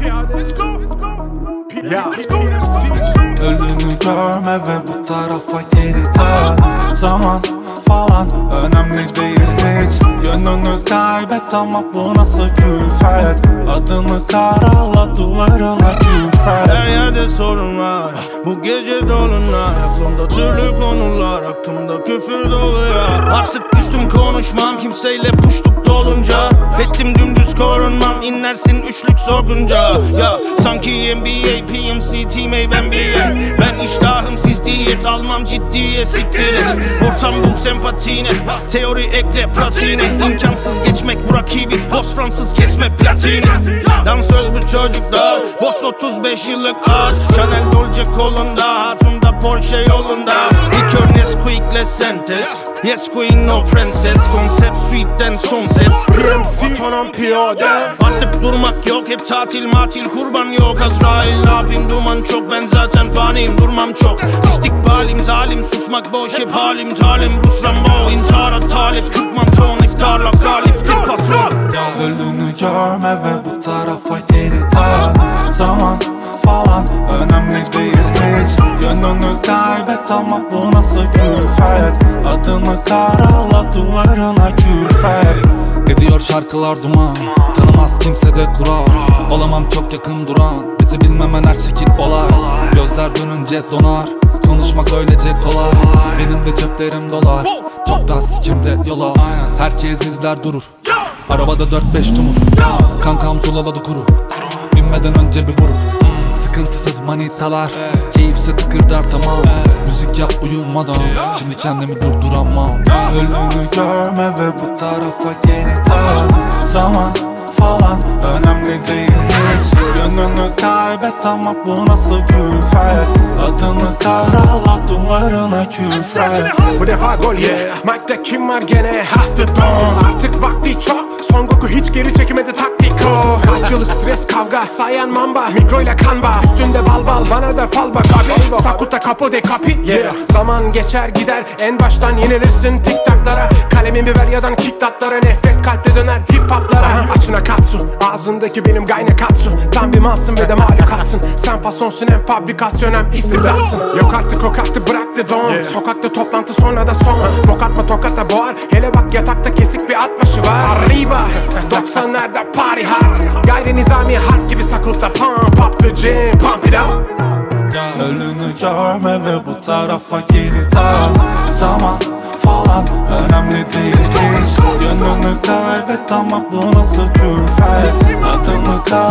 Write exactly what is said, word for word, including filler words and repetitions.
Ölünü görme ve bu tarafa geri dön. Zaman falan önemli değil hiç. Yönünü kaybet ama bu nasıl külfet. Adını karala, duvarına külfet. Her yerde sorun var, bu gece dolunay. Aklımda türlü konular, hakkımda küfür dolu ya. Artık küstüm konuşmam kimseyle, puştuk dolunca. Ettim dümdüz korunmam, inlersin üçlük sokunca. Ya sanki N B A, P M C, Team A, N B A. Ben iştahım siz diyet, almam ciddiye, siktir et. Ortam bul sempatine, teori ekle pratiğine. İmkansız geçmek bu rakibi, boss Fransız kesme platini. Dansöz bu çocuklar, boss otuz beş yıllık ağaç. Chanel Dolce kolunda, hatunda Porsche yolunda. Likör Nesquik'le sentes, yes queen no princess. Konsept suite'den son ses, P M C otonom piyade. Artık durmak yok, hep tatil matil, kurban yok. Azrail abim duman çok, ben zaten faniyim, durmam çok. İstikbalim zalim, susmak boş, hep halim talim. Rus Rambo, intihara talip, Kürt manton, iftarla galiptir patron. Ölünü görme ve bu tarafa geri dön. Zaman falan önemli değil hiç. Yönünü kaybet ama bu nasıl külfet. Adını karala, duvarına külfet. Ediyor şarkılar duman, tanımaz kimse de kural. Olamam çok yakın duran, bizi bilmemen her şekil olay. Gözler dönünce donar, konuşmak öylece kolay. Benim de ceplerim dolar, çok daha sikimde yola. Herkes izler durur, arabada dört beş tumur. Kankam sulaladı kuru, binmeden önce bir vurur. Sıkıntısız manitalar, keyifse tıkırdar tamam. Müzik yap uyumadan, şimdi kendimi durduramam. Ölümü görme ve bu tarafa geri dön. Zaman falan önemli değil hiç. Yönünü kaybet ama bu nasıl külfet. Adını karala, duvarına külfet. Bu defa gol ye, yeah. Mike'da kim var gene, hattı don. Artık vakti çok, Son Goku hiç geri çekmedi taktik o. Kaç yılı stres kavga, sayan mamba, mikroyla kanba. Üstünde bal bal, bana da fal bak abi. Sakuta kapo de kapi, yeah. Zaman geçer gider, en baştan yenilirsin tiktaklara. Kalemimi ver yadan kicktatlara, nefret kalple döner hip hoplara. Açına katsu, ağzındaki benim gayne katsu. Tam bir malsın ve de mahlukatsın. Sen fasonsun hem fabrikasyon hem istidatsın. Yok artık o kartı bıraktı don, yeah. Sokakta toplantı sonra da son. Bok atma tokata boğar, hele bak yatakta kesik bir at başı var. Arriba, doksanlarda party hard. Gayri nizami harp gibi sakulta pump up the gym, pump it up. Ölünü görme ve bu tarafa geri dön. Zaman falan önemli değil hiç. Yönünü kaybet ama bu nasıl külfet. Adını kaybet.